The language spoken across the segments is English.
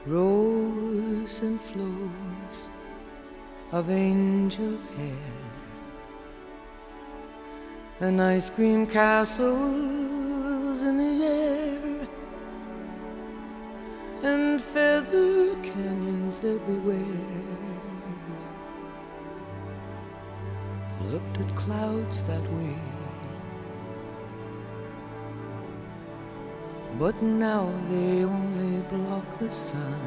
rows and flows of angel hair, and ice cream castles in the air, and feather canyons everywhere. Looked at clouds that way, but now they only block the sun.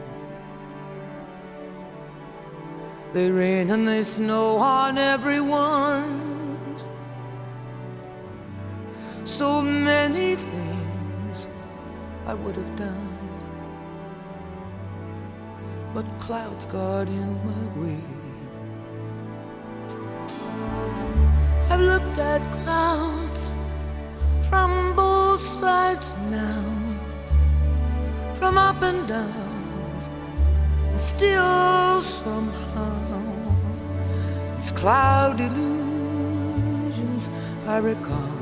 They rain and they snow on everyone. So many things I would have done, but clouds got in my way. I've looked at clouds from both sides now, from up and down, and still somehow it's cloud illusions I recall.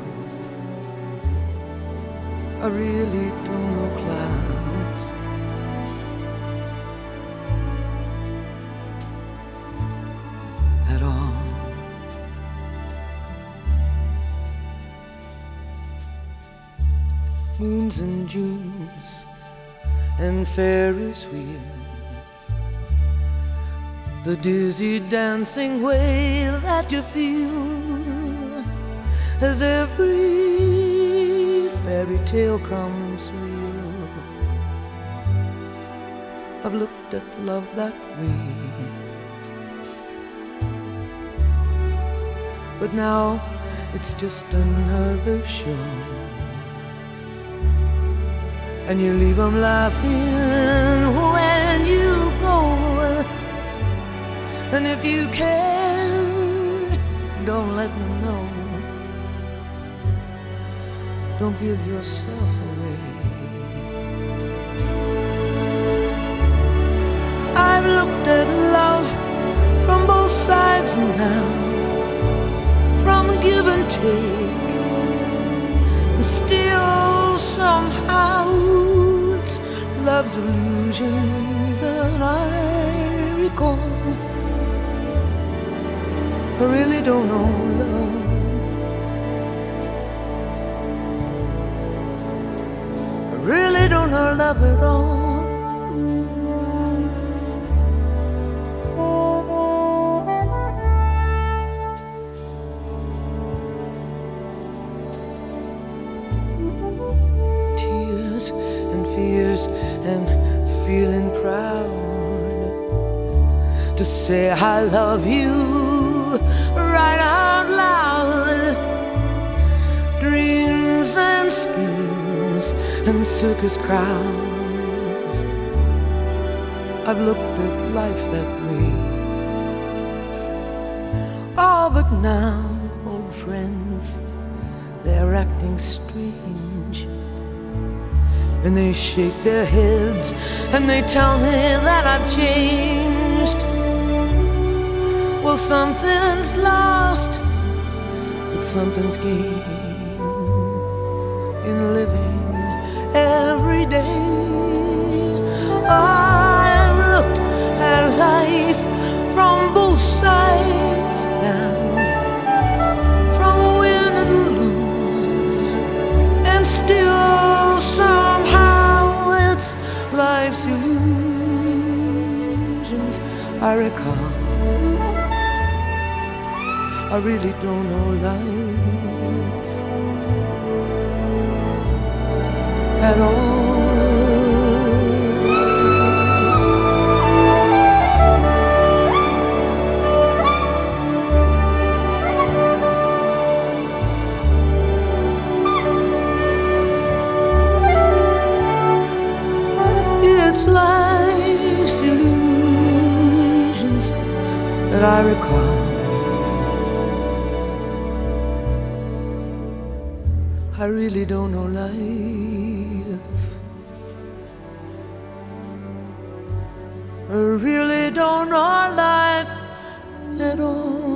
I really don't know clouds. At all. Moons and Junes and Ferris wheels, the dizzy dancing way that you feel as every fairy tale comes real. I've looked at love that way, but now it's just another show. And you leave them laughing when you go. And if you can, don't let them know. Don't give yourself away. I've looked at love from both sides now, from give and take, and still somehow it's love's illusions that I recall. I really don't know love. I really don't know love at all. And fears and feeling proud to say I love you right out loud. Dreams and schemes and circus crowds, I've looked at life that way. Oh, but now old friends, they're acting strange, and they shake their heads and they tell me that I've changed. Well, something's lost, but something's gained in living every day. I've looked at life from both sides now, from win and lose, and still somehow it's life's illusions I recall. I really don't know life at all. It's life's illusions that I recall. I really don't know life. I really don't know life at all.